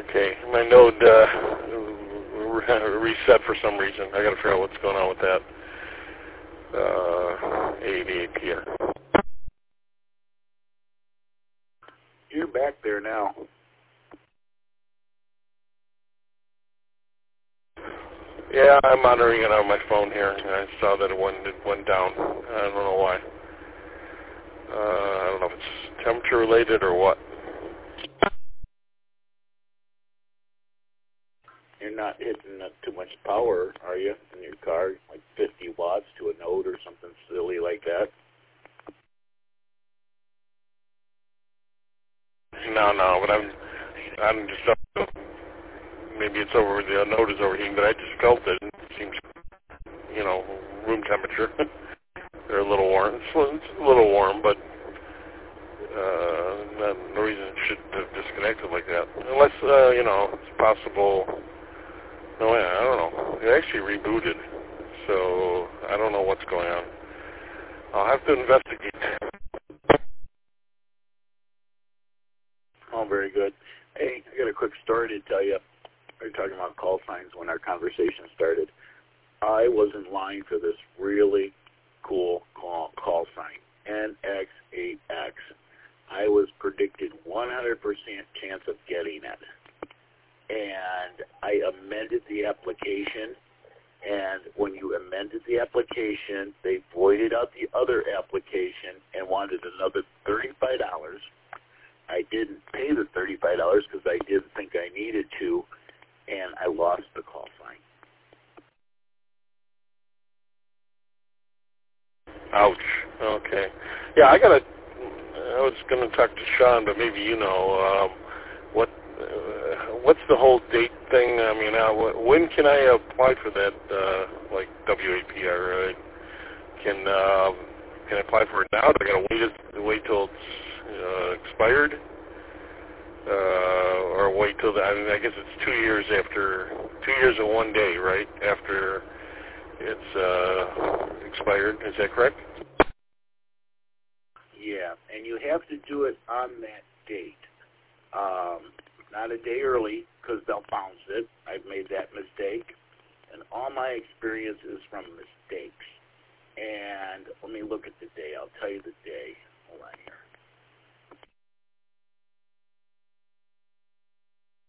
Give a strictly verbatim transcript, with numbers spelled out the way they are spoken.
Okay, my node uh, reset for some reason. I got to figure out what's going on with that. Uh, eighty-eight here. You're back there now. Yeah, I'm monitoring it on my phone here. I saw that it went, it went down. I don't know why. Uh, I don't know if it's temperature related or what. You're not hitting up too much power, are you, in your car? Like fifty watts to a node or something silly like that? No, no, but I'm, I'm just, maybe it's over, the node is overheating, but I just felt it. It seems, you know, room temperature. They're a little warm. It's, it's a little warm, but uh, not, no reason it should have disconnected like that. Unless, uh, you know, it's possible. No, I don't know. It actually rebooted, so I don't know what's going on. I'll have to investigate. Oh, very good. Hey, I got a quick story to tell you. We were talking about call signs when our conversation started. I was in line for this really cool call, call sign, N X eight X. I was predicted one hundred percent chance of getting it. And I amended the application, and when you amended the application, they voided out the other application and wanted another thirty-five dollars. I didn't pay the thirty-five dollars because I didn't think I needed to, and I lost the call sign. Ouch. Okay. Yeah, I gotta. I was gonna talk to Sean, but maybe you know um, what. Uh, what's the whole date thing? I mean, uh, when can I apply for that? Uh, like W A P R? Uh, can uh, can I apply for it now? Do I gotta wait it, wait till it's uh, expired, uh, or wait till the? I mean, I guess it's two years after. Two years and one day, right? After it's uh, expired. Is that correct? Yeah, and you have to do it on that date. Um, not a day early, because they'll bounce it. I've made that mistake. And all my experience is from mistakes. And let me look at the day. I'll tell you the day. Hold on here.